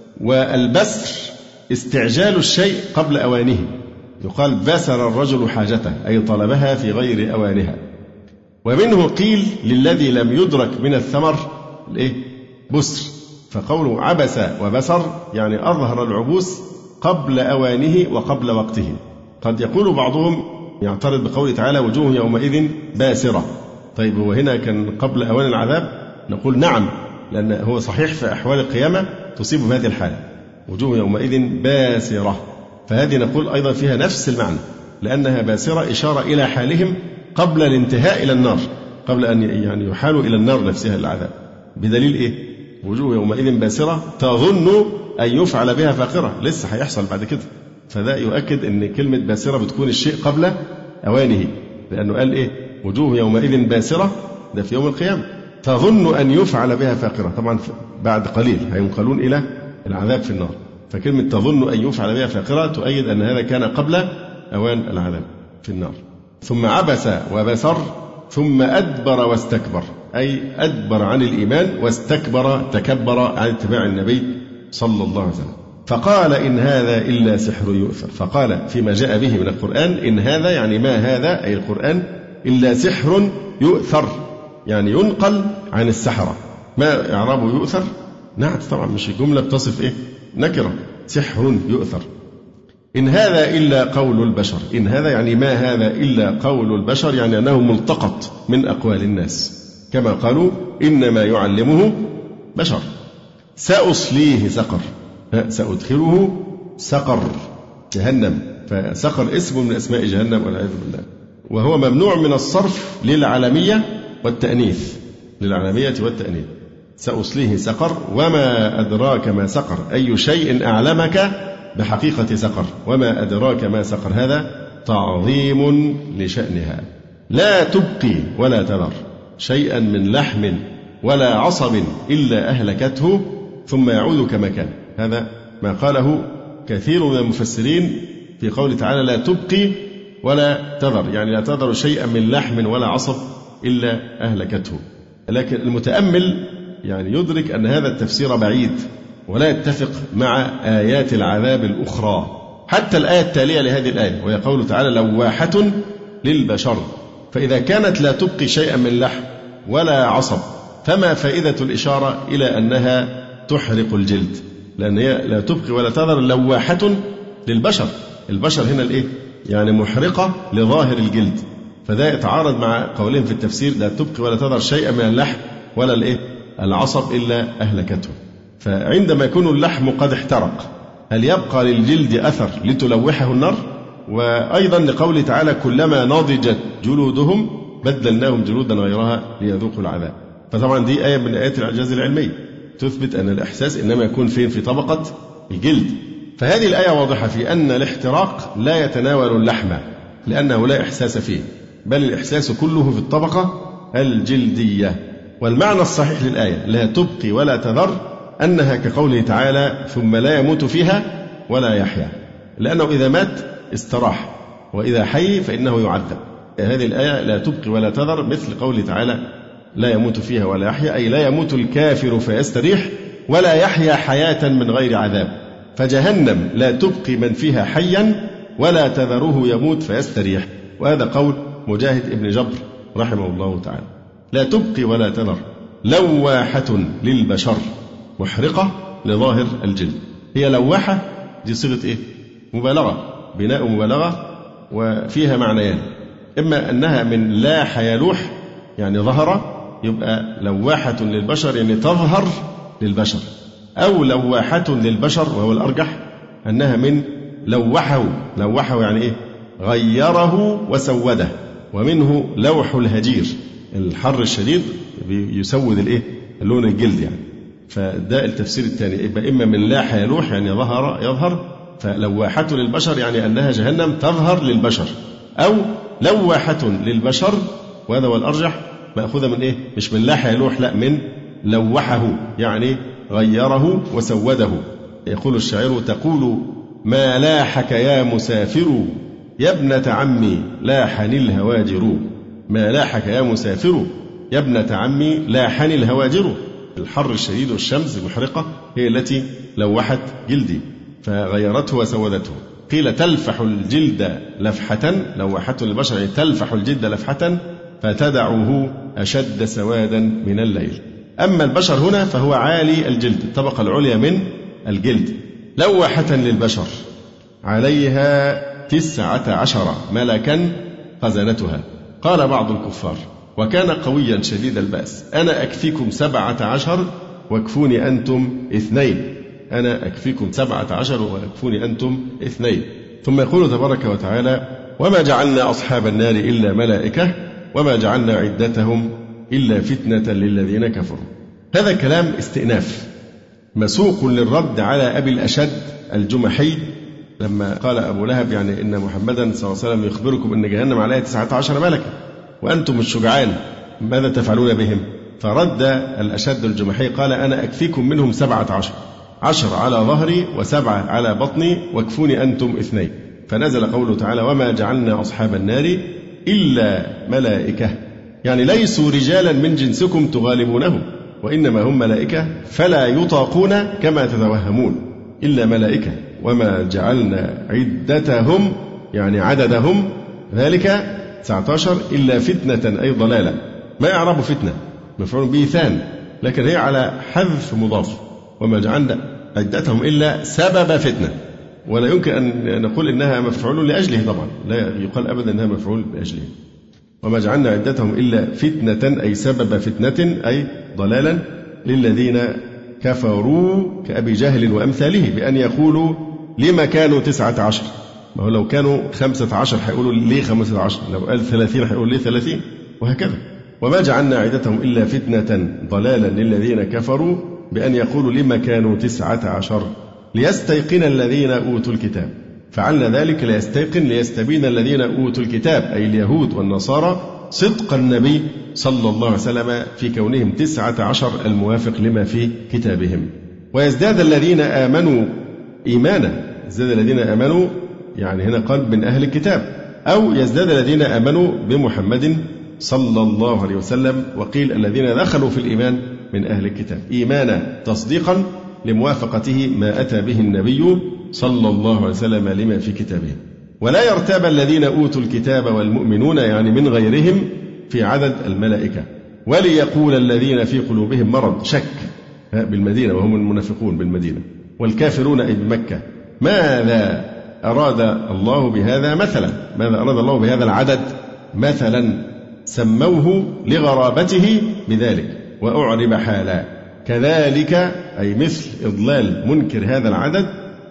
والبسر استعجال الشيء قبل أوانه. يقال بسر الرجل حاجته أي طلبها في غير أوانها. ومنه قيل للذي لم يدرك من الثمر بسر. فقوله عبس وبسر يعني أظهر العبوس قبل أوانه وقبل وقته. قد يقول بعضهم يعترض بقوله تعالى وجوه يومئذ باسرة. طيب هو هنا كان قبل أوان العذاب؟ نقول نعم، لأن هو صحيح في أحوال القيامة تصيب بهذه الحالة، وجوه يومئذ باسرة فهذه نقول أيضا فيها نفس المعنى، لأنها باسرة إشارة إلى حالهم قبل الانتهاء إلى النار، قبل أن يعني يحالوا إلى النار نفسها العذاب. بدليل إيه؟ وجوه يومئذ باسرة تظن أن يفعل بها فاقرة، لسه هيحصل بعد كده. فده يؤكد أن كلمة باسرة بتكون الشيء قبل أوانه، لأنه قال إيه؟ وجوه يومئذ باسرة، ده في يوم القيامة، تظن أن يفعل بها فاقرة، طبعا بعد قليل هينقلون إلى العذاب في النار. فكلمة تظن أن يفعل بها فاقرة تؤيد أن هذا كان قبل أوان العذاب في النار. ثم عبس وبسر ثم أدبر واستكبر، أي أدبر عن الإيمان واستكبر تكبر عن اتباع النبي صلى الله عليه وسلم. فقال إن هذا إلا سحر يؤثر. فقال فيما جاء به من القرآن إن هذا يعني ما هذا أي القرآن إلا سحر يؤثر، يعني ينقل عن السحرة. ما إعرابه يؤثر؟ نعت طبعا، مش الجملة بتصف إيه؟ نكرة، سحر يؤثر. إن هذا إلا قول البشر، إن هذا يعني ما هذا إلا قول البشر، يعني أنه ملتقط من أقوال الناس، كما قالوا إنما يعلمه بشر. سأصليه سقر، سأدخله سقر جهنم، فسقر اسم من أسماء جهنم والعياذ بالله، وهو ممنوع من الصرف للعلمية والتأنيث، للعلمية والتأنيث. سأصليه سقر وما أدراك ما سقر، أي شيء أعلمك بحقيقة سقر، وما أدراك ما سقر، هذا تعظيم لشأنها. لا تبقي ولا تذر شيئا من لحم ولا عصب إلا أهلكته ثم يعود كما كان. هذا ما قاله كثير من المفسرين في قوله تعالى لا تبقي ولا تذر، يعني لا تذر شيئا من لحم ولا عصب إلا أهلكته. لكن المتأمل يعني يدرك أن هذا التفسير بعيد ولا يتفق مع آيات العذاب الأخرى، حتى الآية التالية لهذه الآية وهي قوله تعالى لواحة للبشر. فإذا كانت لا تبقي شيئا من لحم ولا عصب، فما فائدة الإشارة إلى أنها تحرق الجلد؟ لأن هي لا تبقي ولا تذر لواحة للبشر، البشر هنا الإيه؟ يعني محرقة لظاهر الجلد، فده يتعارض مع قولهم في التفسير لا تبقي ولا تذر شيئا من اللحم ولا الإيه؟ العصب إلا أهلكته. فعندما يكون اللحم قد احترق هل يبقى للجلد أثر لتلوحه النار؟ وأيضا لقوله تعالى كلما نضجت جلودهم بدلناهم جلودا غيرها ليذوقوا العذاب. فطبعا دي آية من آيات الإعجاز العلمي تثبت أن الإحساس إنما يكون فين؟ في طبقة الجلد. فهذه الآية واضحة في أن الاحتراق لا يتناول اللحم لأنه لا إحساس فيه، بل الإحساس كله في الطبقة الجلدية. والمعنى الصحيح للآية لا تبقي ولا تذر أنها كقوله تعالى ثم لا يموت فيها ولا يحيا، لأنه إذا مات استراح وإذا حي فإنه يعذب. هذه الآية لا تبقي ولا تذر مثل قوله تعالى لا يموت فيها ولا يحيا، أي لا يموت الكافر فيستريح ولا يحيا حياة من غير عذاب. فجهنم لا تبقي من فيها حيا ولا تذره يموت فيستريح، وهذا قول مجاهد ابن جبر رحمه الله تعالى. لا تبقي ولا تذر لواحة للبشر، محرقة لظاهر الجلد. هي لواحة دي صيغة إيه؟ مبالغة، بناء مبالغة، وفيها معنيان: إما أنها من لاح يلوح يعني ظهر، يبقى لواحة للبشر يعني تظهر للبشر، أو لواحة للبشر وهو الأرجح أنها من لوحه. لوحه يعني إيه؟ غيره وسوده، ومنه لوح الهجير، الحر الشديد يسود الإيه؟ اللون الجلد يعني. فده التفسير الثاني، يبقى إما من لاح يلوح يعني ظهر يظهر، فلواحة للبشر يعني أنها جهنم تظهر للبشر، أو لواحة للبشر وهذا هو الأرجح مأخوذة من إيه؟ مش من لاح يلوح، لا، من لوحه يعني غيره وسوده. يقول الشاعر تقول ما لاحك يا مسافر يا ابنة عمي لاحني الهواجر. ما لاحك يا مسافر يا ابنة عمي لاحني الهواجر. الحر الشديد والشمس المحرقة هي التي لوحت جلدي فغيرته وسودته. قيل تلفح الجلد لفحة، لوحة للبشر يعني تلفح الجلد لفحة فتدعه أشد سوادا من الليل. أما البشر هنا فهو عالي الجلد، الطبقة العليا من الجلد. لوحة للبشر عليها 19 ملكا خزنتها. قال بعض الكفار وكان قويا شديد البأس أنا أكفيكم 17 واكفوني أنتم 2. أنا أكفيكم 17 ويكفوني أنتم 2. ثم يقول تبارك وتعالى وما جعلنا أصحاب النار إلا ملائكة وما جعلنا عدتهم إلا فتنة للذين كفروا. هذا كلام استئناف مسوق للرد على أبي الأشد الجمحي لما قال أبو لهب يعني إن محمدا صلى الله عليه وسلم يخبركم أن جهنم عليها 19 ملكا وأنتم الشجعان ماذا تفعلون بهم؟ فرد الأشد الجمحي قال أنا أكفيكم منهم 17 10 على ظهري و7 على بطني واكفوني أنتم 2. فنزل قوله تعالى وما جعلنا أصحاب النار إلا ملائكة يعني ليسوا رجالا من جنسكم تغالبونهم وإنما هم ملائكة فلا يطاقون كما تتوهمون إلا ملائكة وما جعلنا عدتهم يعني عددهم ذلك 19 إلا فتنة أي ضلالة. ما يعرب فتنة مفعول به ثان لكن هي على حذف مضاف وما جعلنا عدتهم إلا سبب فتنة ولا يمكن أن نقول إنها مفعول لأجله طبعا لا يقال أبدا أنها مفعول لأجله. وما جعلنا عدتهم إلا فتنة أي سبب فتنة أي ضلالا للذين كفروا كأبي جهل وأمثاله بأن يقولوا لما كانوا 19 ما هو لو كانوا 15 هيقولوا ليه 15، لو قال 30 هيقولوا ليه 30 وهكذا. وما جعلنا عدتهم إلا فتنة ضلالا للذين كفروا بأن يقولوا لما كانوا 19 ليستيقن الذين أوتوا الكتاب. فعلنا ذلك ليستيقن ليستبين الذين أوتوا الكتاب أي اليهود والنصارى صدق النبي صلى الله عليه وسلم في كونهم 19 الموافق لما في كتابهم. ويزداد الذين آمنوا إيمانا يزداد الذين آمنوا يعني هنا قال من أهل الكتاب أو يزداد الذين آمنوا بمحمد صلى الله عليه وسلم وقيل الذين دخلوا في الإيمان من أهل الكتاب إيمانا تصديقا لموافقته ما أتى به النبي صلى الله عليه وسلم لما في كتابه. ولا يرتاب الذين أوتوا الكتاب والمؤمنون يعني من غيرهم في عدد الملائكة. وليقول الذين في قلوبهم مرض شك بالمدينة وهم المنافقون بالمدينة والكافرون أي بمكة ماذا أراد الله بهذا مثلا ماذا أراد الله بهذا العدد مثلا سموه لغرابته بذلك وأعرب حالا كذلك أي مثل إضلال منكر هذا العدد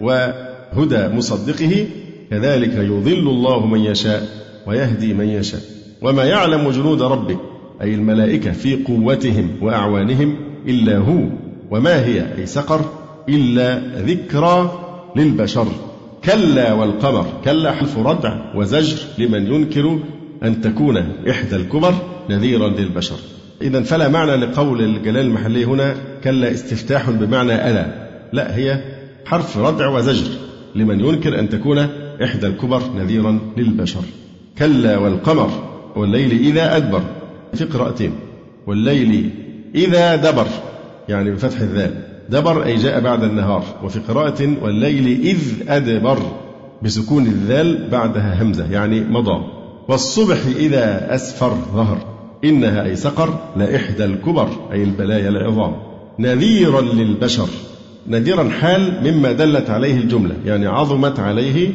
وهدى مصدقه كذلك يضل الله من يشاء ويهدي من يشاء. وما يعلم جنود ربك أي الملائكة في قوتهم وأعوانهم إلا هو وما هي أي سقر إلا ذكرى للبشر. كلا والقمر كلا حرف ردع وزجر لمن ينكر أن تكون إحدى الكبر نذيرا للبشر. إذن فلا معنى لقول الجلال المحلي هنا كلا استفتاح بمعنى ألا لا هي حرف ردع وزجر لمن ينكر أن تكون إحدى الكبر نذيرا للبشر. كلا والقمر والليل إذا أدبر في قراءتين والليل إذا دبر يعني بفتح الذال دبر أي جاء بعد النهار وفي قراءة والليل إذ أدبر بسكون الذال بعدها همزة يعني مضى. والصبح إذا أسفر ظهر إنها أي سقر لإحدى الكبر أي البلايا العظام. نذيرا للبشر نذيرا حال مما دلت عليه الجملة يعني عظمت عليه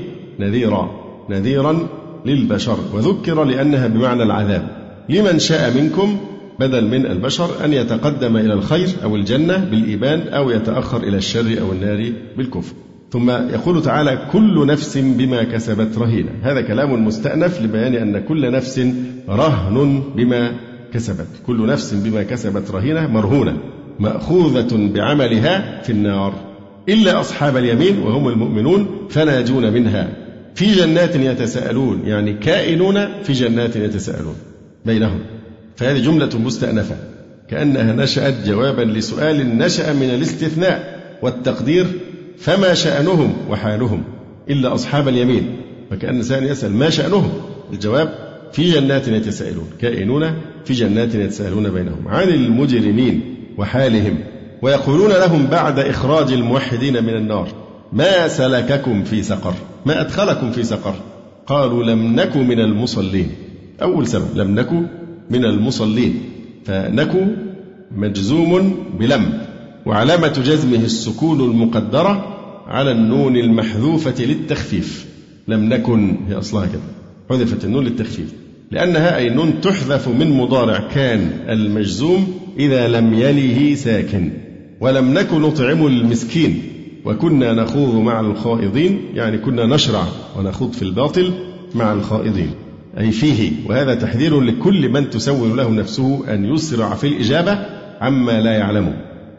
نذيرا للبشر وذكر لأنها بمعنى العذاب. لمن شاء منكم بدل من البشر أن يتقدم إلى الخير أو الجنة بالإيمان أو يتأخر إلى الشر أو النار بالكفر. ثم يقول تعالى كل نفس بما كسبت رهينة. هذا كلام مستأنف لبيان أن كل نفس رهن بما كسبت. كل نفس بما كسبت رهينة مرهونة مأخوذة بعملها في النار إلا أصحاب اليمين وهم المؤمنون فناجون منها في جنات يتساءلون يعني كائنون في جنات يتساءلون بينهم. فهذه جملة مستأنفة كأنها نشأت جوابا لسؤال نشأ من الاستثناء والتقدير فما شأنهم وحالهم إلا أصحاب اليمين. فكأن الإنسان يسأل ما شأنهم الجواب في جنات يتساءلون كائنون في جنات يتساءلون بينهم عن المجرمين وحالهم. ويقولون لهم بعد إخراج الموحدين من النار ما سلككم في سقر ما أدخلكم في سقر قالوا لم نك من المصلين. أول سبب لم نك من المصلين فنكو مجزوم بلم وعلامة جزمه السكون المقدرة على النون المحذوفة للتخفيف. لم نكن هي أصلها كده حذفت النون للتخفيف لأنها أي نون تحذف من مضارع كان المجزوم إذا لم يله ساكن. ولم نكن نطعم المسكين وكنا نخوض مع الخائضين، يعني كنا نشرع ونخوض في الباطل مع الخائضين، أي فيه. وهذا تحذير لكل من تسول له نفسه أن يسرع في الإجابة عما لا يعلمه.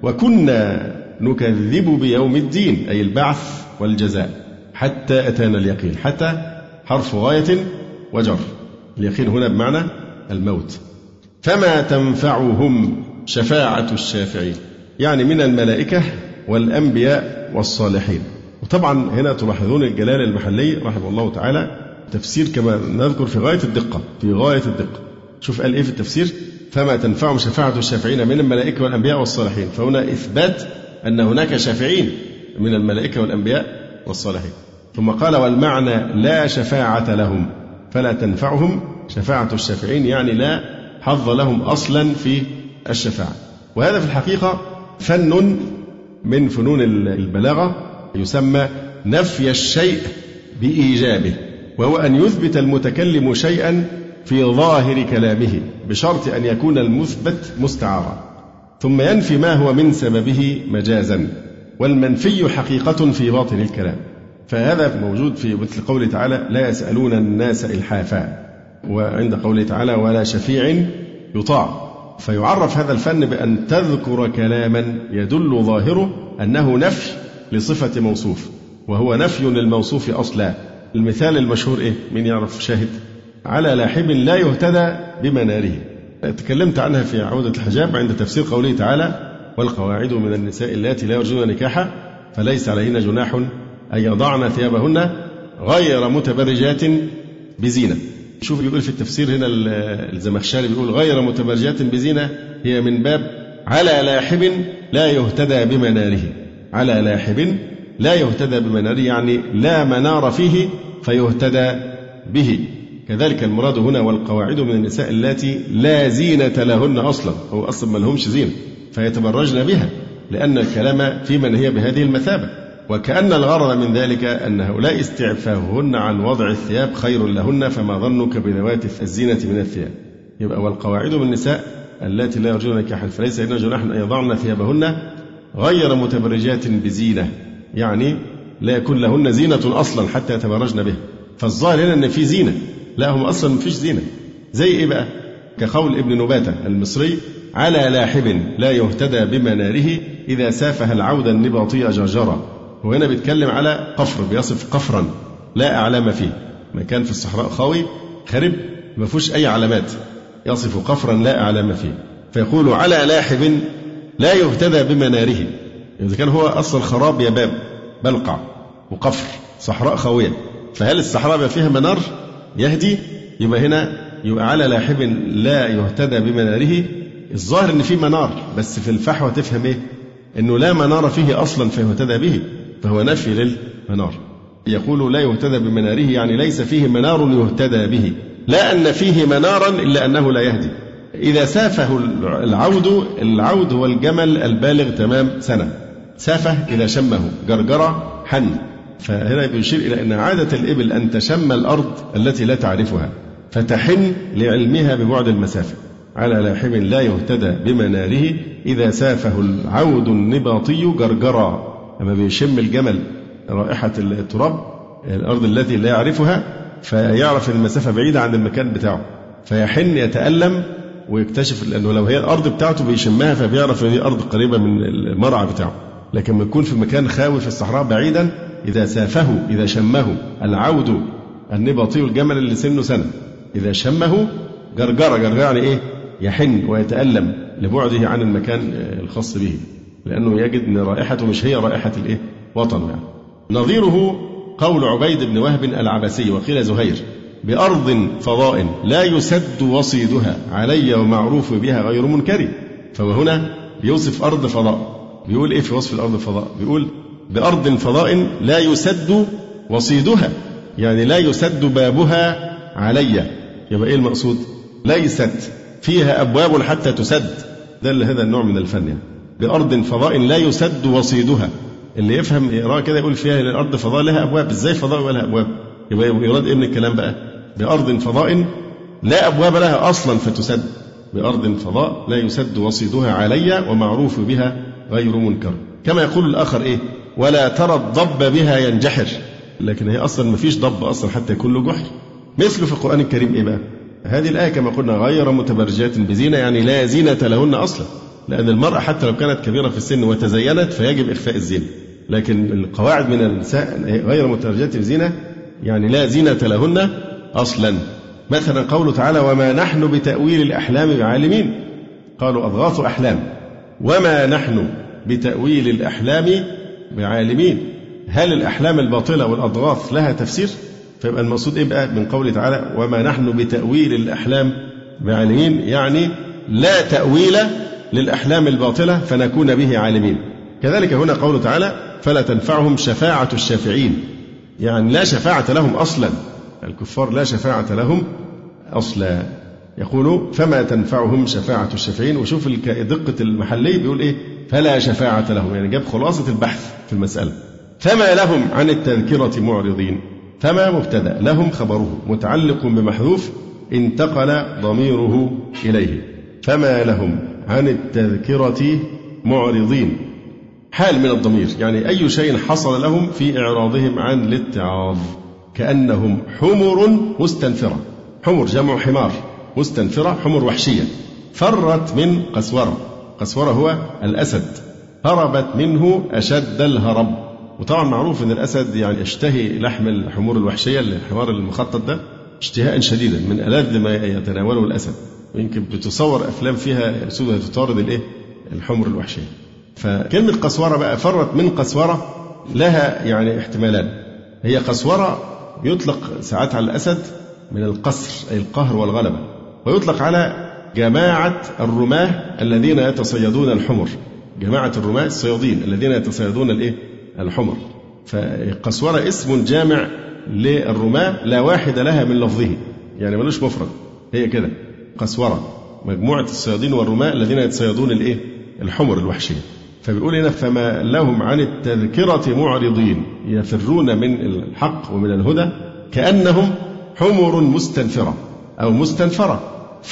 وكنا نكذب بيوم الدين، أي البعث والجزاء، حتى أتانا اليقين. حتى حرف غاية وجر، اليقين هنا بمعنى الموت. فما تنفعهم شفاعة الشافعين، يعني من الملائكة والأنبياء والصالحين. وطبعا هنا تلاحظون الجلالة المحلي رحمه الله تعالى تفسير كما نذكر في غاية الدقة، في غاية الدقة. شوف قال إيه في التفسير: فما تنفعهم شفاعة الشافعين من الملائكة والأنبياء والصالحين. فهنا إثبات أن هناك شافعين من الملائكة والأنبياء والصالحين. ثم قال: والمعنى لا شفاعة لهم، فلا تنفعهم شفاعة الشافعين، يعني لا حظ لهم أصلا في الشفاعة. وهذا في الحقيقة فن من فنون البلاغة يسمى نفي الشيء بإيجابه، وهو أن يثبت المتكلم شيئا في ظاهر كلامه بشرط أن يكون المثبت مستعارا، ثم ينفي ما هو من سببه مجازا، والمنفي حقيقة في باطن الكلام. فهذا موجود في مثل قوله تعالى: لا يسألون الناس إلحافا، وعند قوله تعالى: ولا شفيع يطاع. فيعرف هذا الفن بأن تذكر كلاما يدل ظاهره أنه نفي لصفة موصوف، وهو نفي للموصوف أصلا. المثال المشهور إيه؟ من يعرف شاهد؟ على لاحب لا يهتدى بمناره. تكلمت عنها في عودة الحجاب عند تفسير قوله تعالى: والقواعد من النساء اللاتي لا يرجون نكاحا فليس عليهن جناح أن يضعن ثيابهن غير متبرجات بزينة. شوف يقول في التفسير هنا الزمخشري بيقول: غير متبرجات بزينة هي من باب على لاحب لا يهتدى بمناره. على لاحب لا يهتدى بمناره، يعني لا منار فيه فيهتدى به. كذلك المراد هنا: والقواعد من النساء اللاتي لا زينة لهن أصلا، هو أصلا ما لهمش زينة فيتبرجن بها، لأن الكلام في من هي بهذه المثابة. وكأن الغرض من ذلك أن هؤلاء استعفافهن عن وضع الثياب خير لهن، فما ظنك بذوات الزينة من الثياب. يبقى والقواعد من النساء اللاتي لا يرجون نكاحا فليس عليهن جناح أن يضعن ثيابهن غير متبرجات بزينة، يعني لا يكون لهن زينة أصلا حتى يتبرجن به. فالظاهر هنا أن في زينة، لا هم أصلا مفيش زينة. زي إيه بقى؟ كقول ابن نباتة المصري: على لاحب لا يهتدى بمناره إذا سافه العود النباطي جرجرا. وهنا بيتكلم على قفر، بيصف قفرا لا أعلام فيه، مكان في الصحراء خاوي خرب ما فيهوش أي علامات، يصف قفرا لا أعلام فيه. فيقول: على لاحب لا يهتدى بمناره. إذا كان هو أصل خراب يباب بلقع وقفر صحراء خاوية، فهل الصحراء فيها منار يهدي؟ يبقى هنا يبقى على لاحب لا يهتدى بمناره. الظاهر ان في منار، بس في الفحوى تفهم ايه؟ انه لا منار فيه اصلا فيهتدى به، فهو نفي للمنار. يقول: لا يهتدى بمناره، يعني ليس فيه منار يهتدى به، لا ان فيه منارا الا انه لا يهدي. اذا سافه العود هو الجمل البالغ تمام سنة. سافه اذا شمه، جرجرة حن. فهنا بيشير إلى أن عادة الإبل أن تشم الأرض التي لا تعرفها فتحن لعلمها ببعد المسافة. على لاحب لا يهتدى بمناره إذا سافه العود النباطي جرجرا. لما بيشم الجمل رائحة التراب، الأرض التي لا يعرفها، فيعرف المسافة بعيدة عن المكان بتاعه، فيحن يتألم ويكتشف، لأنه لو هي الأرض بتاعته بيشمها فبيعرف أن هي أرض قريبة من المرعى بتاعه. لكن ما يكون في مكان خاوي في الصحراء بعيدا، إذا شمه العود النباطي الجمل اللي سنه سنة، إذا شمه جرجرة يعني إيه؟ يحن ويتألم لبعده عن المكان الخاص به، لأنه يجد أن رائحته مش هي رائحة الإيه؟ وطن يعني. نظيره قول عبيد بن وهب العبسي وقيل زهير: بأرض فضاء لا يسد وصيدها علي ومعروف بها غير منكر. فهو هنا بيوصف أرض فضاء. بيقول إيه في وصف الأرض الفضاء؟ بيقول: بأرض فضاء لا يسد وصيدها، يعني لا يسد بابها علي. يبقى إيه المقصود؟ ليست فيها أبواب حتى تسد. ده هذا النوع من الفن يعني. بأرض فضاء لا يسد وصيدها. اللي يفهم يقرأ كده يقول فيها الأرض فضاء لها أبواب. إزاي فضاء ولها أبواب؟ يبقى يراد إيه من الكلام بقى؟ بأرض فضاء لا أبواب لها أصلا فتسد. بأرض فضاء لا يسد وصيدها علي ومعروف بها غير منكر. كما يقول الآخر إيه؟ ولا ترى الضب بها ينجحر. لكن هي أصلا ما فيش ضب أصلا حتى يكون له جحر. مثله في القرآن الكريم إيه بقى؟ هذه الآية كما قلنا غير متبرجات بزينة، يعني لا زينة لهن أصلا، لأن المرأة حتى لو كانت كبيرة في السن وتزينت فيجب إخفاء الزينة. لكن القواعد من النساء غير متبرجات بزينة يعني لا زينة لهن أصلا. مثلا قوله تعالى وما نحن بتأويل الأحلام بعالمين، قالوا أضغاث أحلام، وما نحن بتأويل الأحلام بعالمين. هل الأحلام الباطلة والأضغاث لها تفسير؟ فيبقى المقصود إيه بقى من قوله تعالى وما نحن بتأويل الأحلام بعالمين، يعني لا تأويل للأحلام الباطلة فنكون به عالمين. كذلك هنا قوله تعالى فلا تنفعهم شفاعة الشافعين، يعني لا شفاعة لهم أصلا، الكفار لا شفاعة لهم أصلا. يقول فما تنفعهم شفاعة الشافعين. وشوف دقة المحلي بيقول إيه فلا شفاعة لهم، يعني جاب خلاصة البحث في المسألة. فما لهم عن التذكرة معرضين، فما مبتدأ لهم خبره متعلق بمحذوف انتقل ضميره إليه. فما لهم عن التذكرة معرضين حال من الضمير، يعني أي شيء حصل لهم في إعراضهم عن الاتعاظ، كأنهم حمر مستنفرة. حمر جمع حمار، مستنفرة حمر وحشية. فرت من قسورة، قسورة هو الأسد، هربت منه أشد الهرب. وطبعا معروف أن الأسد يعني يشتهي لحم الحمور الوحشية، الحمار المخطط ده اشتهاء شديدا، من ألذ ما يتناوله الأسد. ويمكن بتصور أفلام فيها أسودها تطارد الحمر الوحشية. فكلمة قسورة بقى فرت من قسورة لها يعني احتمالان. هي قسورة يطلق ساعات على الأسد من القسر أي القهر والغلبة، ويطلق على جماعة الرماة الذين يتصيدون الحمر، جماعة الرماة الصيادين الذين يتصيدون الحمر. فقسورة اسم جامع للرماة لا واحد لها من لفظه، يعني ملوش مفرد، هي كده قسورة مجموعة الصيادين والرماة الذين يتصيدون الحمر الوحشية. فبيقول هنا فما لهم عن التذكرة معرضين، يفرون من الحق ومن الهدى كأنهم حمر مستنفرة أو مستنفرة.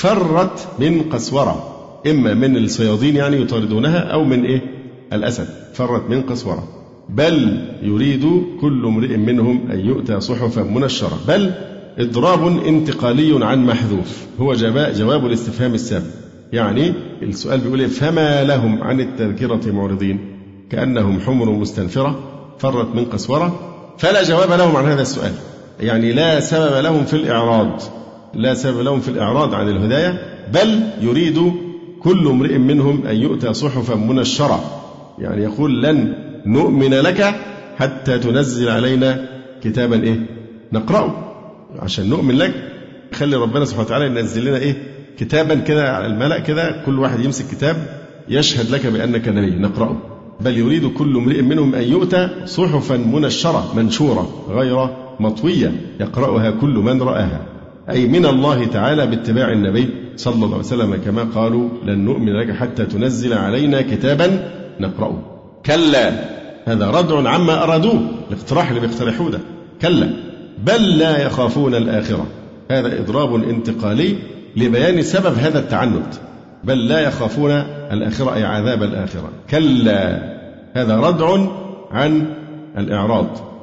فرت من قسورة، إما من الصيادين يعني يطاردونها أو من الأسد. فرت من قسورة. بل يريد كل امرئ منهم أن يؤتى صحفا منشرة. بل إضراب انتقالي عن محذوف، هو جواب الاستفهام السابق. يعني السؤال بيقول فما لهم عن التذكرة معرضين كأنهم حمر مستنفرة فرت من قسورة، فلا جواب لهم عن هذا السؤال، يعني لا سبب لهم في الإعراض، لا سبب لهم في الإعراض عن الهداية. بل يريد كل امرئ منهم أن يؤتى صحفا منشرة، يعني يقول لن نؤمن لك حتى تنزل علينا كتابا نقرأه. عشان نؤمن لك خلي ربنا سبحانه وتعالى ينزل لنا كتابا كده على الملأ كده، كل واحد يمسك كتاب يشهد لك بأنك نبي نقرأه. بل يريد كل امرئ منهم أن يؤتى صحفا منشرة منشورة غير مطوية يقرأها كل من رآها، أي من الله تعالى باتباع النبي صلى الله عليه وسلم، كما قالوا لن نؤمن لك حتى تنزل علينا كتابا نقرأه. كلا، هذا ردع عما أرادوه، الاقتراح اللي بيقترحوه ده. كلا بل لا يخافون الآخرة، هذا إضراب انتقالي لبيان سبب هذا التعنت. بل لا يخافون الآخرة أي عذاب الآخرة. كلا، هذا ردع عن الإعراض.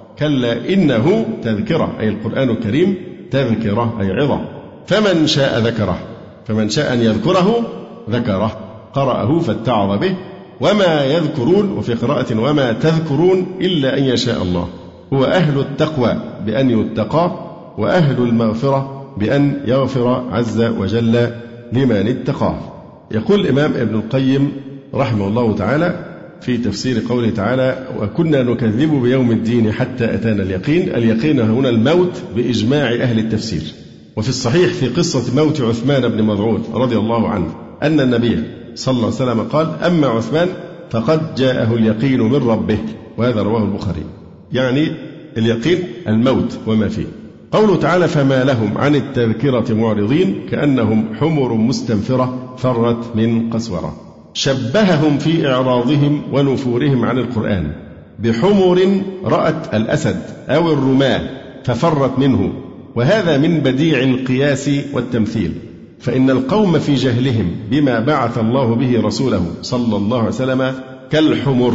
كلا إنه تذكرة أي القرآن الكريم تذكرة أي عظة. فمن شاء ذكره، فمن شاء أن يذكره ذكره، قرأه فاتعظ به. وما يذكرون، وفي قراءة وما تذكرون إلا أن يشاء الله. هو أهل التقوى بأن يتقى، وأهل المغفرة بأن يغفر عز وجل لمن اتقاه. يقول الإمام ابن القيم رحمه الله تعالى في تفسير قوله تعالى وكنا نكذب بيوم الدين حتى أتانا اليقين. اليقين هنا الموت بإجماع أهل التفسير. وفي الصحيح في قصة موت عثمان بن مظعون رضي الله عنه أن النبي صلى الله عليه وسلم قال أما عثمان فقد جاءه اليقين من ربه، وهذا رواه البخاري. يعني اليقين الموت وما فيه. قوله تعالى فما لهم عن التذكرة معرضين كأنهم حمر مستنفرة فرت من قسورة. شبههم في إعراضهم ونفورهم عن القرآن بحمر رأت الأسد أو الرماة ففرت منه، وهذا من بديع القياس والتمثيل. فإن القوم في جهلهم بما بعث الله به رسوله صلى الله عليه وسلم كالحمر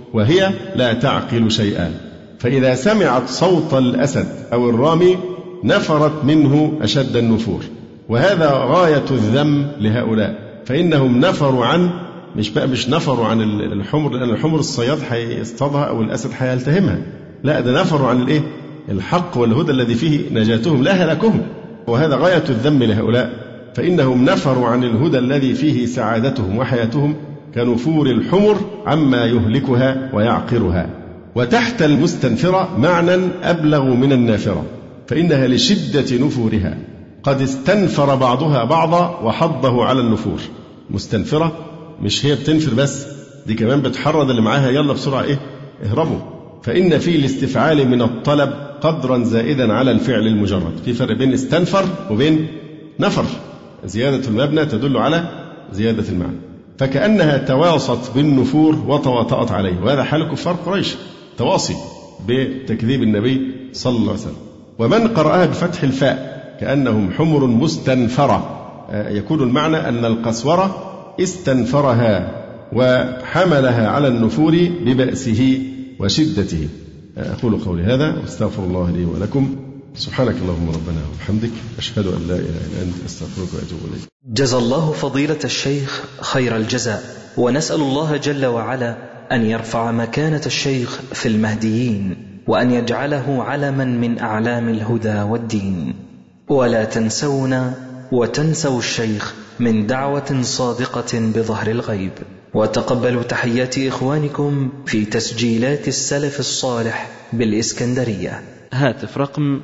وهي لا تعقل شيئا، فإذا سمعت صوت الأسد أو الرامي نفرت منه أشد النفور. وهذا غاية الذم لهؤلاء، فإنهم نفروا عن مش نفروا عن الحمر، لأن الحمر الصياد هيصطادها أو الأسد هيلتهمها، لا ده نفروا عن الحق والهدى الذي فيه نجاتهم لا هلاكهم. وهذا غاية الذم لهؤلاء، فإنهم نفروا عن الهدى الذي فيه سعادتهم وحياتهم كنفور الحمر عما يهلكها ويعقرها. وتحت المستنفرة معنى أبلغ من النافرة، فإنها لشدة نفورها قد استنفر بعضها بعضا وحضه على النفور. مستنفرة مش هي بتنفر بس، دي كمان بتحرض اللي معاها يلا بسرعة اهربوا. فإن في الاستفعال من الطلب قدرا زائدا على الفعل المجرد. في فرق بين استنفر وبين نفر. زيادة المبنى تدل على زيادة المعنى، فكأنها تواصت بالنفور وتواطأت عليه. وهذا حال كفار قريش، تواصي بتكذيب النبي صلى الله عليه وسلم. ومن قرأها بفتح الفاء كأنهم حمر مستنفرة، يكون المعنى أن القسورة استنفرها وحملها على النفور ببأسه وشدته. أقول قولي هذا واستغفر الله لي ولكم. سبحانك اللهم ربنا وبحمدك، أشهد أن لا إله إلا أنت، أستغفرك وأتوب إليك. جزى الله فضيلة الشيخ خير الجزاء، ونسأل الله جل وعلا أن يرفع مكانة الشيخ في المهديين، وأن يجعله علما من أعلام الهدى والدين. ولا تنسونا وتنسوا الشيخ من دعوة صادقة بظهر الغيب. وتقبلوا تحيات إخوانكم في تسجيلات السلف الصالح بالإسكندرية. هاتف رقم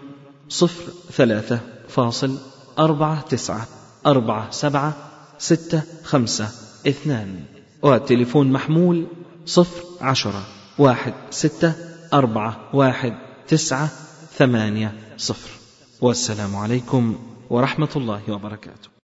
03-4947-65-2، والتليفون محمول 010-16-41-980. والسلام عليكم ورحمة الله وبركاته.